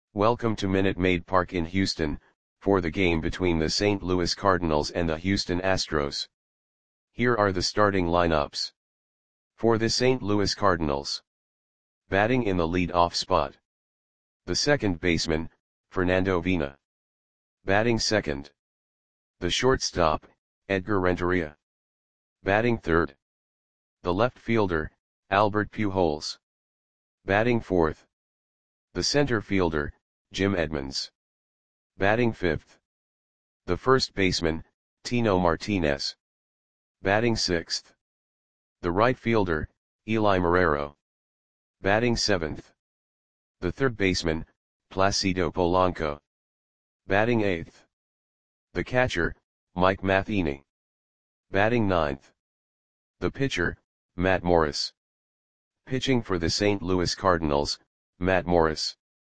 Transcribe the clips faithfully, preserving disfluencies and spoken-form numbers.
Welcome to Minute Maid Park in Houston, for the game between the Saint Louis Cardinals and the Houston Astros. Here are the starting lineups. For the Saint Louis Cardinals. Batting in the lead-off spot. The second baseman, Fernando Vina. Batting second. The shortstop, Edgar Renteria. Batting third. The left fielder, Albert Pujols. Batting fourth. The center fielder, Jim Edmonds. Batting fifth. The first baseman, Tino Martinez. Batting sixth. The right fielder, Eli Marrero. Batting seventh. The third baseman, Placido Polanco. Batting eighth. The catcher, Mike Matheny. Batting ninth. The pitcher, Matt Morris. Pitching for the Saint Louis Cardinals, Matt Morris.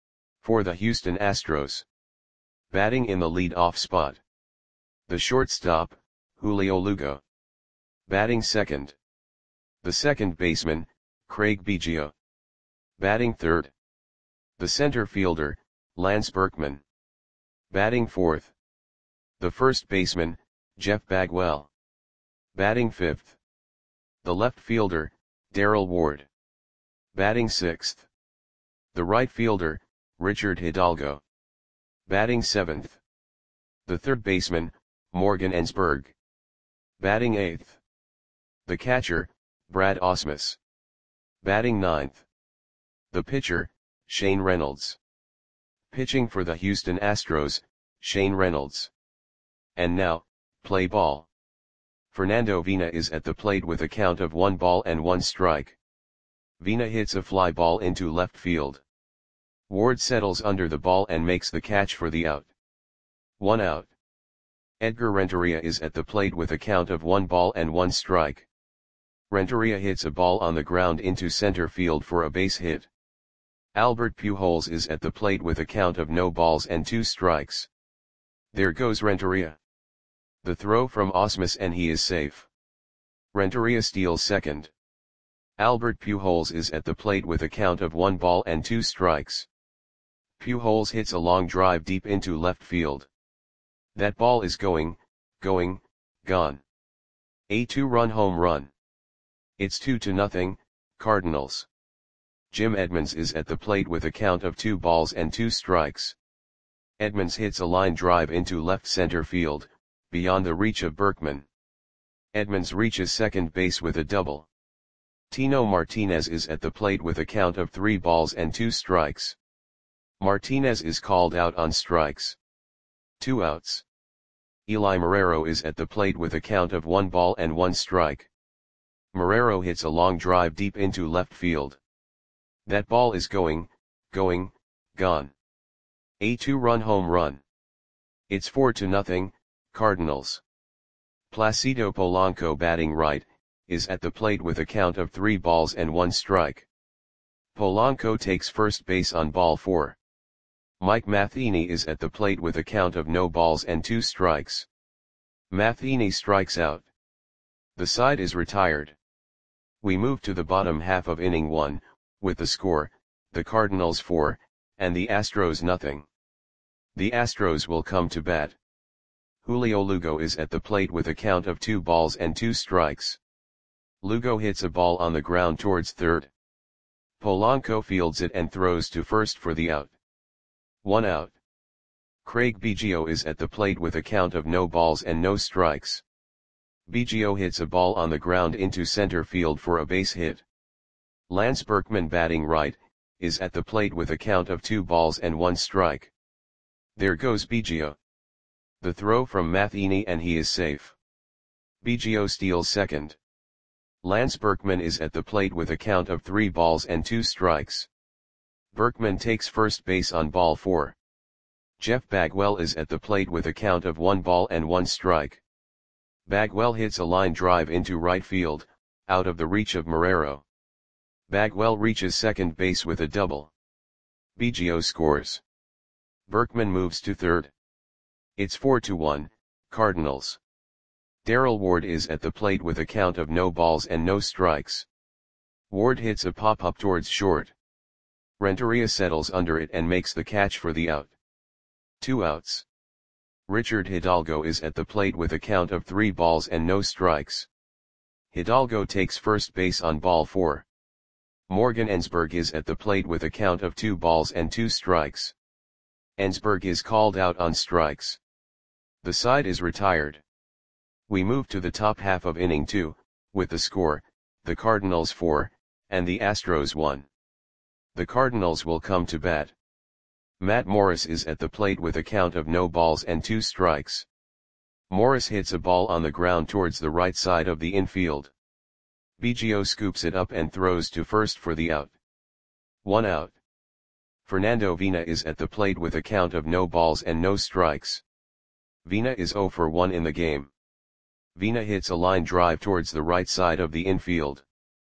For the Houston Astros. Batting in the lead-off spot. The shortstop, Julio Lugo. Batting second. The second baseman, Craig Biggio. Batting third. The center fielder, Lance Berkman. Batting fourth. The first baseman, Jeff Bagwell. Batting fifth. The left fielder, Darrell Ward. Batting sixth. The right fielder, Richard Hidalgo. Batting seventh. The third baseman, Morgan Ensberg. Batting eighth. The catcher, Brad Ausmus. Batting ninth. The pitcher, Shane Reynolds. Pitching for the Houston Astros, Shane Reynolds. And now, play ball. Fernando Vina is at the plate with a count of one ball and one strike. Vina hits a fly ball into left field. Ward settles under the ball and makes the catch for the out. One out. Edgar Renteria is at the plate with a count of one ball and one strike. Renteria hits a ball on the ground into center field for a base hit. Albert Pujols is at the plate with a count of no balls and two strikes. There goes Renteria. The throw from Ausmus and he is safe. Renteria steals second. Albert Pujols is at the plate with a count of one ball and two strikes. Pujols hits a long drive deep into left field. That ball is going, going, gone. A two-run home run. It's two to nothing, Cardinals. Jim Edmonds is at the plate with a count of two balls and two strikes. Edmonds hits a line drive into left center field, beyond the reach of Berkman. Edmonds reaches second base with a double. Tino Martinez is at the plate with a count of three balls and two strikes. Martinez is called out on strikes. Two outs. Eli Marrero is at the plate with a count of one ball and one strike. Marrero hits a long drive deep into left field. That ball is going, going, gone. A two-run home run. It's four to nothing, Cardinals. Placido Polanco, batting right, is at the plate with a count of three balls and one strike. Polanco takes first base on ball four. Mike Matheny is at the plate with a count of no balls and two strikes. Matheny strikes out. The side is retired. We move to the bottom half of inning one, with the score, the Cardinals four, and the Astros nothing. The Astros will come to bat. Julio Lugo is at the plate with a count of two balls and two strikes. Lugo hits a ball on the ground towards third. Polanco fields it and throws to first for the out. One out. Craig Biggio is at the plate with a count of no balls and no strikes. Biggio hits a ball on the ground into center field for a base hit. Lance Berkman, batting right, is at the plate with a count of two balls and one strike. There goes Biggio. The throw from Matheny and he is safe. Biggio steals second. Lance Berkman is at the plate with a count of three balls and two strikes. Berkman takes first base on ball four. Jeff Bagwell is at the plate with a count of one ball and one strike. Bagwell hits a line drive into right field, out of the reach of Marrero. Bagwell reaches second base with a double. Biggio scores. Berkman moves to third. It's four to one, Cardinals. Darrell Ward is at the plate with a count of no balls and no strikes. Ward hits a pop-up towards short. Renteria settles under it and makes the catch for the out. Two outs. Richard Hidalgo is at the plate with a count of three balls and no strikes. Hidalgo takes first base on ball four. Morgan Ensberg is at the plate with a count of two balls and two strikes. Ensberg is called out on strikes. The side is retired. We move to the top half of inning two, with the score, the Cardinals four, and the Astros one. The Cardinals will come to bat. Matt Morris is at the plate with a count of no balls and two strikes. Morris hits a ball on the ground towards the right side of the infield. Biggio scoops it up and throws to first for the out. One out. Fernando Vina is at the plate with a count of no balls and no strikes. Vina is zero for one in the game. Vina hits a line drive towards the right side of the infield.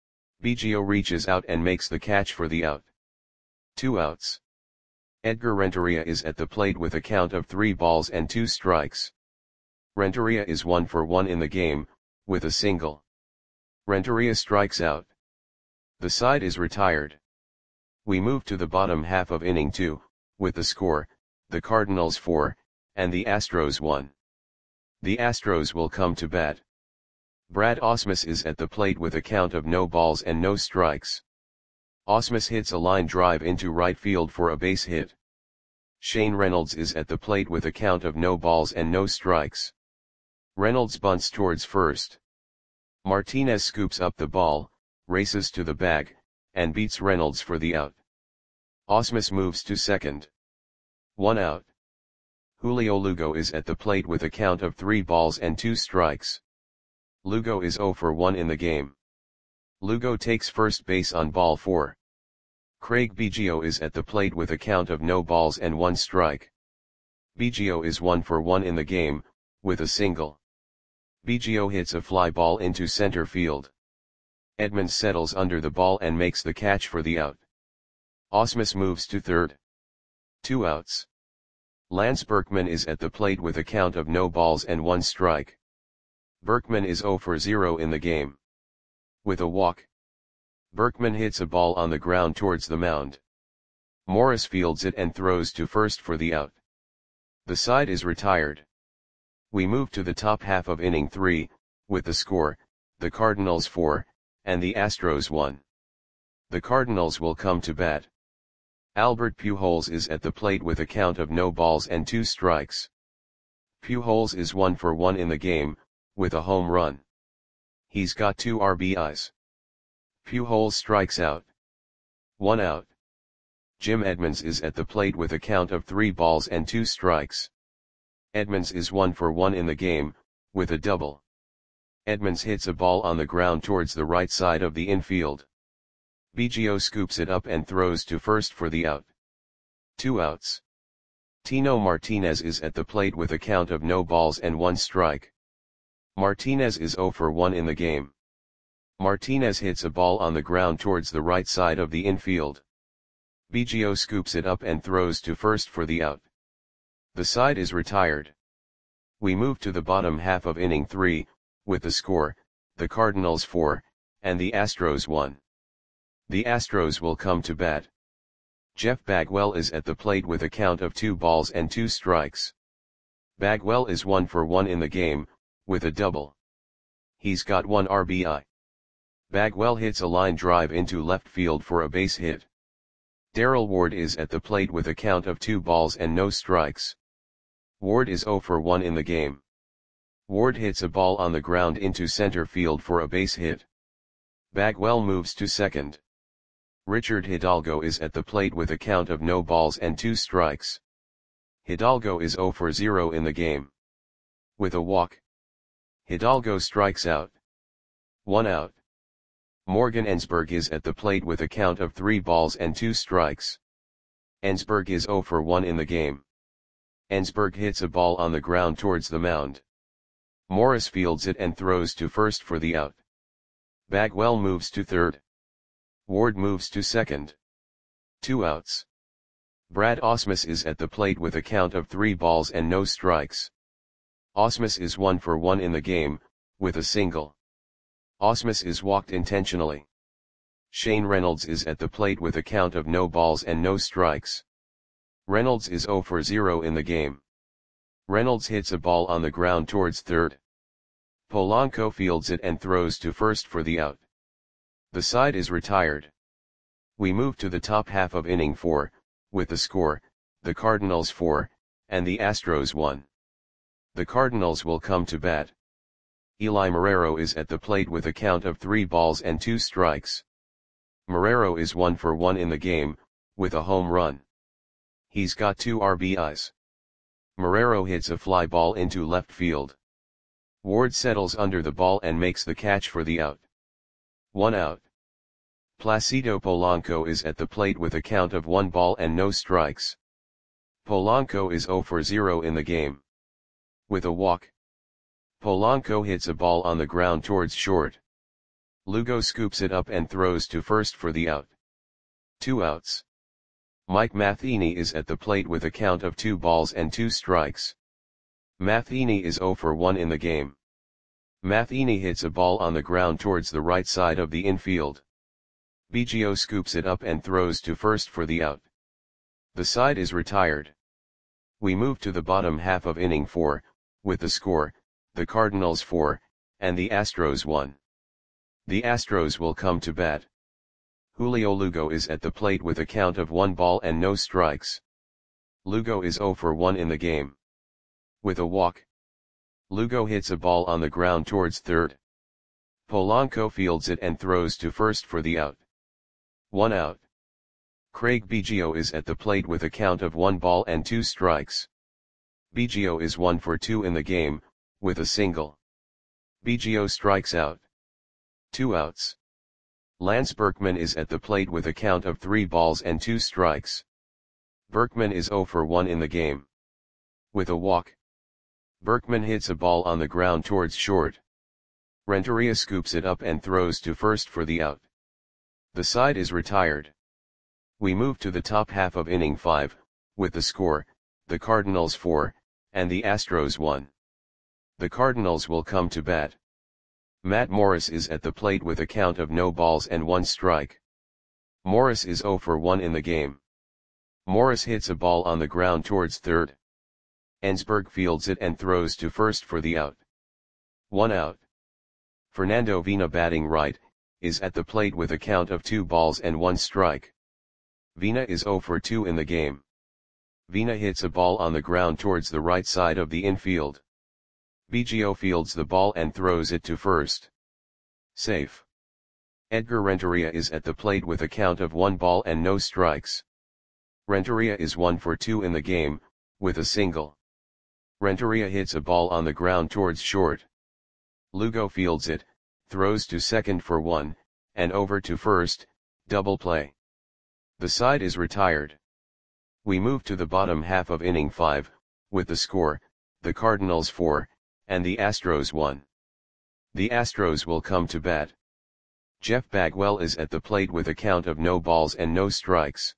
Biggio reaches out and makes the catch for the out. Two outs. Edgar Renteria is at the plate with a count of three balls and two strikes. Renteria is one for one in the game, with a single. Renteria strikes out. The side is retired. We move to the bottom half of inning two, with the score, the Cardinals four, and the Astros one. The Astros will come to bat. Brad Ausmus is at the plate with a count of no balls and no strikes. Ausmus hits a line drive into right field for a base hit. Shane Reynolds is at the plate with a count of no balls and no strikes. Reynolds bunts towards first. Martinez scoops up the ball, races to the bag, and beats Reynolds for the out. Ausmus moves to second. One out. Julio Lugo is at the plate with a count of three balls and two strikes. Lugo is zero for one in the game. Lugo takes first base on ball four. Craig Biggio is at the plate with a count of no balls and one strike. Biggio is one for one in the game, with a single. Biggio hits a fly ball into center field. Edmonds settles under the ball and makes the catch for the out. Ausmus moves to third. Two outs. Lance Berkman is at the plate with a count of no balls and one strike. Berkman is zero for zero in the game. With a walk. Berkman hits a ball on the ground towards the mound. Morris fields it and throws to first for the out. The side is retired. We move to the top half of inning three, with the score, the Cardinals four, and the Astros one. The Cardinals will come to bat. Albert Pujols is at the plate with a count of no balls and two strikes. Pujols is one for one in the game, with a home run. He's got two R B Is. Pujols strikes out. One out. Jim Edmonds is at the plate with a count of three balls and two strikes. Edmonds is one for one in the game, with a double. Edmonds hits a ball on the ground towards the right side of the infield. Biggio scoops it up and throws to first for the out. Two outs. Tino Martinez is at the plate with a count of no balls and one strike. Martinez is zero for one in the game. Martinez hits a ball on the ground towards the right side of the infield. Biggio scoops it up and throws to first for the out. The side is retired. We move to the bottom half of inning three, with the score, the Cardinals four, and the Astros one. The Astros will come to bat. Jeff Bagwell is at the plate with a count of two balls and two strikes. Bagwell is one for one in the game, with a double. He's got one R B I. Bagwell hits a line drive into left field for a base hit. Darrell Ward is at the plate with a count of two balls and no strikes. Ward is zero for one in the game. Ward hits a ball on the ground into center field for a base hit. Bagwell moves to second. Richard Hidalgo is at the plate with a count of no balls and two strikes. Hidalgo is zero for zero in the game. With a walk. Hidalgo strikes out. One out. Morgan Ensberg is at the plate with a count of three balls and two strikes. Ensberg is zero for one in the game. Ensberg hits a ball on the ground towards the mound. Morris fields it and throws to first for the out. Bagwell moves to third. Ward moves to second. Two outs. Brad Ausmus is at the plate with a count of three balls and no strikes. Ausmus is one for one in the game, with a single. Ausmus is walked intentionally. Shane Reynolds is at the plate with a count of no balls and no strikes. Reynolds is zero for zero in the game. Reynolds hits a ball on the ground towards third. Polanco fields it and throws to first for the out. The side is retired. We move to the top half of inning four, with the score, the Cardinals four, and the Astros one. The Cardinals will come to bat. Eli Marrero is at the plate with a count of three balls and two strikes. Marrero is one for one in the game, with a home run. He's got two R B Is. Marrero hits a fly ball into left field. Ward settles under the ball and makes the catch for the out. One out. Placido Polanco is at the plate with a count of one ball and no strikes. Polanco is zero for zero in the game. With a walk. Polanco hits a ball on the ground towards short. Lugo scoops it up and throws to first for the out. Two outs. Mike Matheny is at the plate with a count of two balls and two strikes. Matheny is zero for one in the game. Matheny hits a ball on the ground towards the right side of the infield. Biggio scoops it up and throws to first for the out. The side is retired. We move to the bottom half of inning four, with the score, the Cardinals four, and the Astros one. The Astros will come to bat. Julio Lugo is at the plate with a count of one ball and no strikes. Lugo is zero for one in the game. With a walk. Lugo hits a ball on the ground towards third. Polanco fields it and throws to first for the out. One out. Craig Biggio is at the plate with a count of one ball and two strikes. Biggio is one for two in the game, with a single. Biggio strikes out. Two outs. Lance Berkman is at the plate with a count of three balls and two strikes. Berkman is zero for one in the game. With a walk. Berkman hits a ball on the ground towards short. Renteria scoops it up and throws to first for the out. The side is retired. We move to the top half of inning five, with the score, the Cardinals four, and the Astros one. The Cardinals will come to bat. Matt Morris is at the plate with a count of no balls and one strike. Morris is zero for one in the game. Morris hits a ball on the ground towards third. Ensberg fields it and throws to first for the out. One out. Fernando Vina, batting right, is at the plate with a count of two balls and one strike. Vina is zero for two in the game. Vina hits a ball on the ground towards the right side of the infield. Biggio fields the ball and throws it to first. Safe. Edgar Renteria is at the plate with a count of one ball and no strikes. Renteria is one for two in the game, with a single. Renteria hits a ball on the ground towards short. Lugo fields it, throws to second for one, and over to first, double play. The side is retired. We move to the bottom half of inning five, with the score, the Cardinals four, and the Astros one. The Astros will come to bat. Jeff Bagwell is at the plate with a count of no balls and no strikes.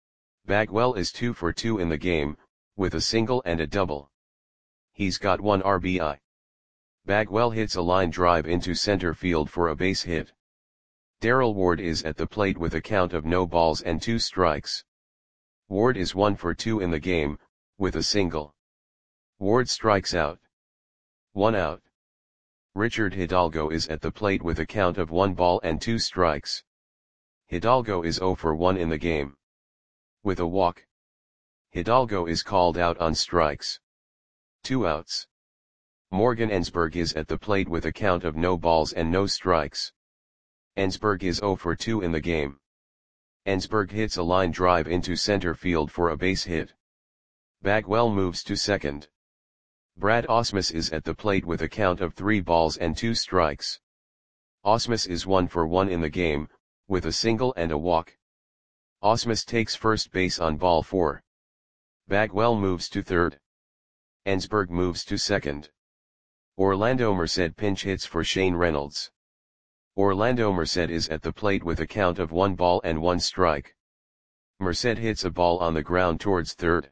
Bagwell is two for two in the game, with a single and a double. He's got one R B I. Bagwell hits a line drive into center field for a base hit. Darrell Ward is at the plate with a count of no balls and two strikes. Ward is one for two in the game, with a single. Ward strikes out. One out. Richard Hidalgo is at the plate with a count of one ball and two strikes. Hidalgo is zero for one in the game. With a walk. Hidalgo is called out on strikes. Two outs. Morgan Ensberg is at the plate with a count of no balls and no strikes. Ensberg is zero for two in the game. Ensberg hits a line drive into center field for a base hit. Bagwell moves to second. Brad Ausmus is at the plate with a count of three balls and two strikes. Ausmus is one for one in the game, with a single and a walk. Ausmus takes first base on ball four. Bagwell moves to third. Ensberg moves to second. Orlando Merced pinch hits for Shane Reynolds. Orlando Merced is at the plate with a count of one ball and one strike. Merced hits a ball on the ground towards third.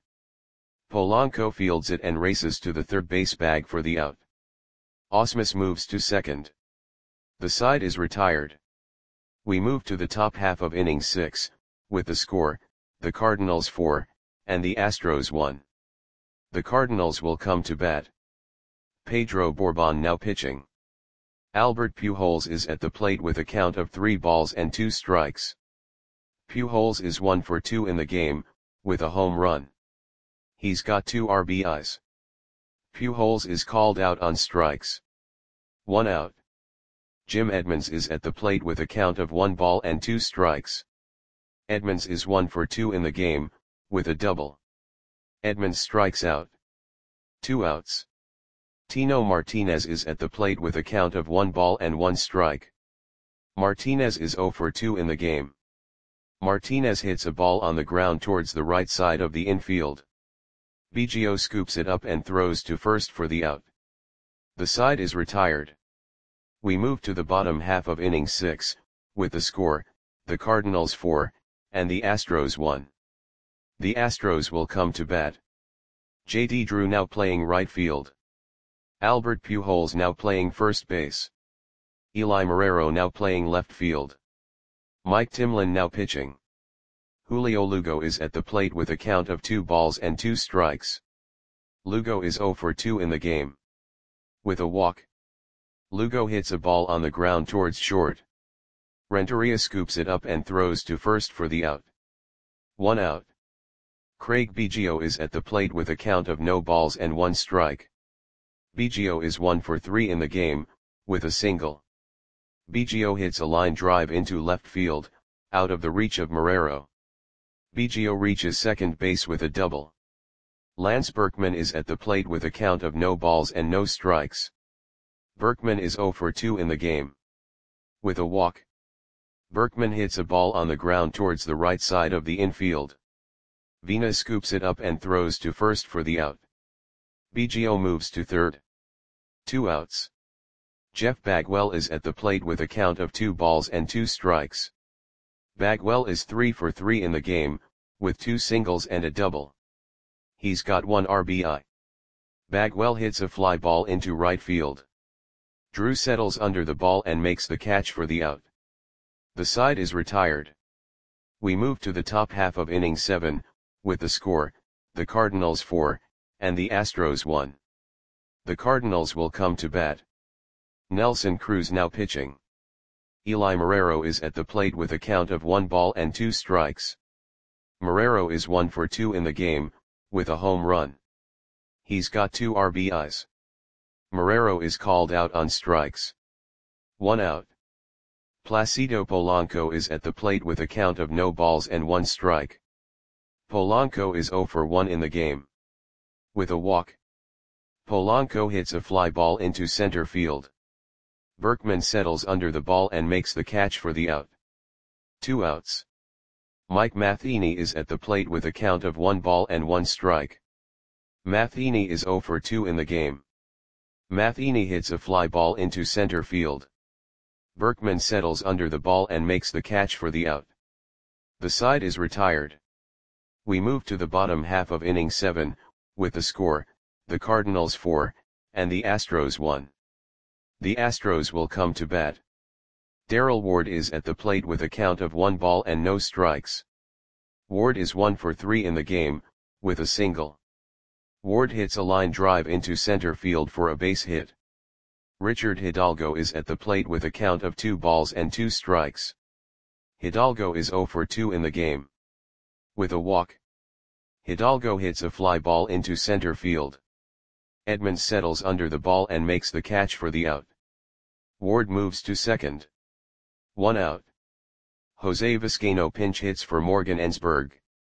Polanco fields it and races to the third base bag for the out. Ausmus moves to second. The side is retired. We move to the top half of inning six, with the score, the Cardinals four, and the Astros one. The Cardinals will come to bat. Pedro Borbon now pitching. Albert Pujols is at the plate with a count of three balls and two strikes. Pujols is one for two in the game, with a home run. He's got two R B Is. Pujols is called out on strikes. One out. Jim Edmonds is at the plate with a count of one ball and two strikes. Edmonds is one for two in the game, with a double. Edmonds strikes out. Two outs. Tino Martinez is at the plate with a count of one ball and one strike. Martinez is zero for two in the game. Martinez hits a ball on the ground towards the right side of the infield. Biggio scoops it up and throws to first for the out. The side is retired. We move to the bottom half of inning six, with the score, the Cardinals four, and the Astros one. The Astros will come to bat. J D Drew now playing right field. Albert Pujols now playing first base. Eli Marrero now playing left field. Mike Timlin now pitching. Julio Lugo is at the plate with a count of two balls and two strikes. Lugo is zero for two in the game. With a walk. Lugo hits a ball on the ground towards short. Renteria scoops it up and throws to first for the out. One out. Craig Biggio is at the plate with a count of no balls and one strike. Biggio is one for three in the game, with a single. Biggio hits a line drive into left field, out of the reach of Marrero. Biggio reaches second base with a double. Lance Berkman is at the plate with a count of no balls and no strikes. Berkman is zero for two in the game. With a walk. Berkman hits a ball on the ground towards the right side of the infield. Vina scoops it up and throws to first for the out. Biggio moves to third. Two outs. Jeff Bagwell is at the plate with a count of two balls and two strikes. Bagwell is three for three in the game, with two singles and a double. He's got one R B I. Bagwell hits a fly ball into right field. Drew settles under the ball and makes the catch for the out. The side is retired. We move to the top half of inning seven, with the score, the Cardinals four, and the Astros one. The Cardinals will come to bat. Nelson Cruz now pitching. Eli Marrero is at the plate with a count of one ball and two strikes. Marrero is one for two in the game, with a home run. He's got two R B Is. Marrero is called out on strikes. One out. Placido Polanco is at the plate with a count of no balls and one strike. Polanco is zero for one in the game. With a walk. Polanco hits a fly ball into center field. Berkman settles under the ball and makes the catch for the out. Two outs. Mike Matheny is at the plate with a count of one ball and one strike. Matheny is zero for two in the game. Matheny hits a fly ball into center field. Berkman settles under the ball and makes the catch for the out. The side is retired. We move to the bottom half of inning seven, with the score, the Cardinals four, and the Astros one. The Astros will come to bat. Darrell Ward is at the plate with a count of one ball and no strikes. Ward is one for three in the game, with a single. Ward hits a line drive into center field for a base hit. Richard Hidalgo is at the plate with a count of two balls and two strikes. Hidalgo is zero for two in the game. With a walk. Hidalgo hits a fly ball into center field. Edmonds settles under the ball and makes the catch for the out. Ward moves to second. One out. Jose Vizcaino pinch hits for Morgan Ensberg.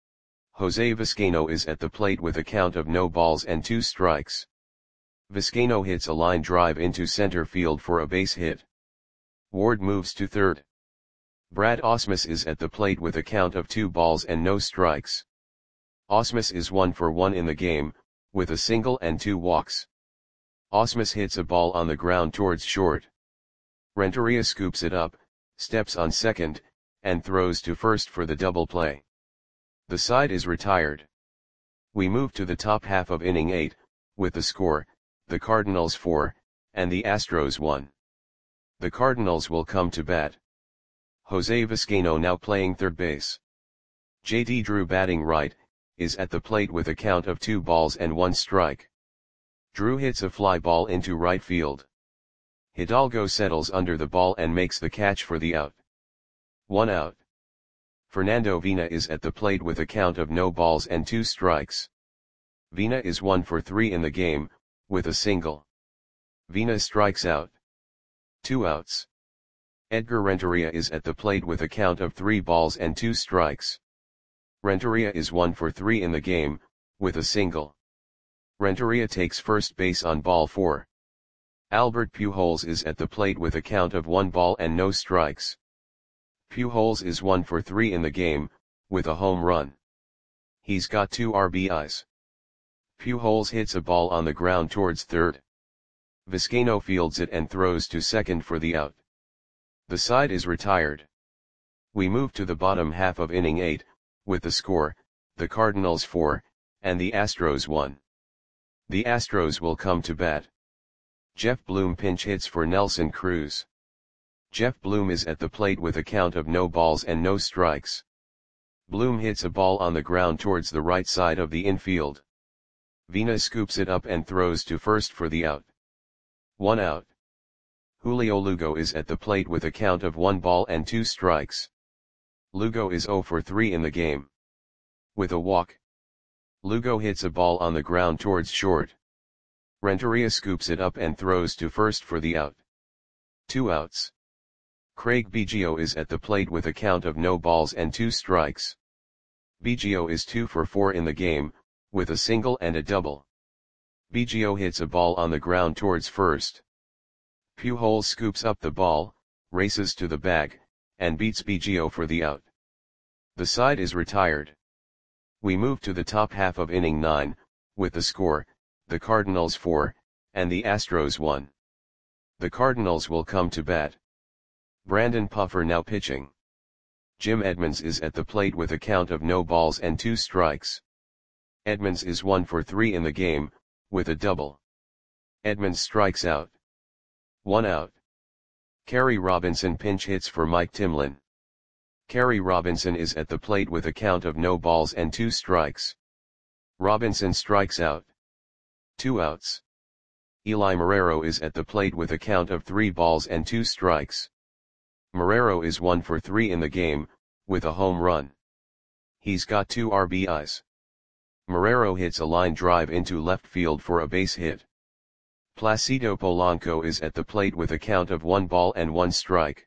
Jose Vizcaino is at the plate with a count of no balls and two strikes. Vizcaino hits a line drive into center field for a base hit. Ward moves to third. Brad Ausmus is at the plate with a count of two balls and no strikes. Ausmus is one for one in the game, with a single and two walks. Ausmus hits a ball on the ground towards short. Renteria scoops it up, steps on second, and throws to first for the double play. The side is retired. We move to the top half of inning eight, with the score, the Cardinals four, and the Astros one. The Cardinals will come to bat. Jose Vizcaino now playing third base. J D Drew batting right, is at the plate with a count of two balls and one strike. Drew hits a fly ball into right field. Hidalgo settles under the ball and makes the catch for the out. One out. Fernando Vina is at the plate with a count of no balls and two strikes. Vina is one for three in the game, with a single. Vina strikes out. Two outs. Edgar Renteria is at the plate with a count of three balls and two strikes. Renteria is one for three in the game, with a single. Renteria takes first base on ball four. Albert Pujols is at the plate with a count of one ball and no strikes. Pujols is one for three in the game, with a home run. He's got two R B Is. Pujols hits a ball on the ground towards third. Vizcaino fields it and throws to second for the out. The side is retired. We move to the bottom half of inning eight, with the score, the Cardinals four, and the Astros one. The Astros will come to bat. Jeff Bloom pinch hits for Nelson Cruz. Jeff Bloom is at the plate with a count of no balls and no strikes. Bloom hits a ball on the ground towards the right side of the infield. Vina scoops it up and throws to first for the out. One out. Julio Lugo is at the plate with a count of one ball and two strikes. Lugo is zero for three in the game. With a walk. Lugo hits a ball on the ground towards short. Renteria scoops it up and throws to first for the out. Two outs. Craig Biggio is at the plate with a count of no balls and two strikes. Biggio is two for four in the game, with a single and a double. Biggio hits a ball on the ground towards first. Pujols scoops up the ball, races to the bag, and beats Biggio for the out. The side is retired. We move to the top half of inning nine, with the score, the Cardinals four, and the Astros one. The Cardinals will come to bat. Brandon Puffer now pitching. Jim Edmonds is at the plate with a count of no balls and two strikes. Edmonds is one for three in the game, with a double. Edmonds strikes out. One out. Kerry Robinson pinch hits for Mike Timlin. Kerry Robinson is at the plate with a count of no balls and two strikes. Robinson strikes out. Two outs. Eli Marrero is at the plate with a count of three balls and two strikes. Marrero is one for three in the game, with a home run. He's got two R B Is. Marrero hits a line drive into left field for a base hit. Placido Polanco is at the plate with a count of one ball and one strike.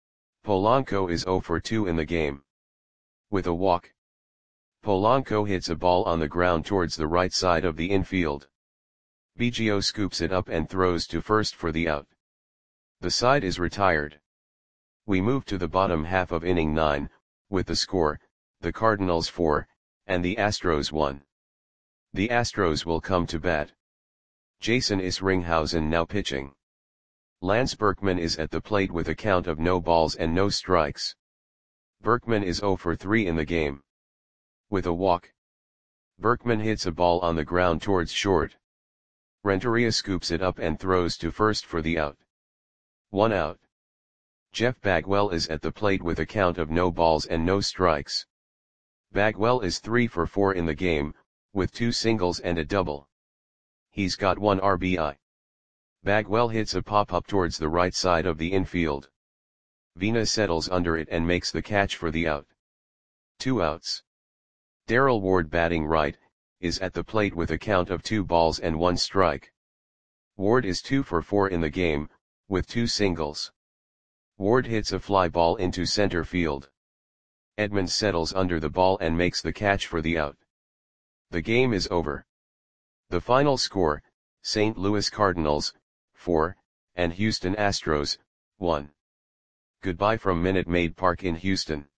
Polanco is zero for two in the game. With a walk. Polanco hits a ball on the ground towards the right side of the infield. Biggio scoops it up and throws to first for the out. The side is retired. We move to the bottom half of inning nine, with the score, the Cardinals four, and the Astros one. The Astros will come to bat. Jason Isringhausen now pitching. Lance Berkman is at the plate with a count of no balls and no strikes. Berkman is zero for three in the game. With a walk. Berkman hits a ball on the ground towards short. Renteria scoops it up and throws to first for the out. One out. Jeff Bagwell is at the plate with a count of no balls and no strikes. Bagwell is three for four in the game, with two singles and a double. He's got one R B I. Bagwell hits a pop-up towards the right side of the infield. Vina settles under it and makes the catch for the out. Two outs. Darrell Ward batting right, is at the plate with a count of two balls and one strike. Ward is two for four in the game, with two singles. Ward hits a fly ball into center field. Edmonds settles under the ball and makes the catch for the out. The game is over. The final score, Saint Louis Cardinals, four, and Houston Astros, one. Goodbye from Minute Maid Park in Houston.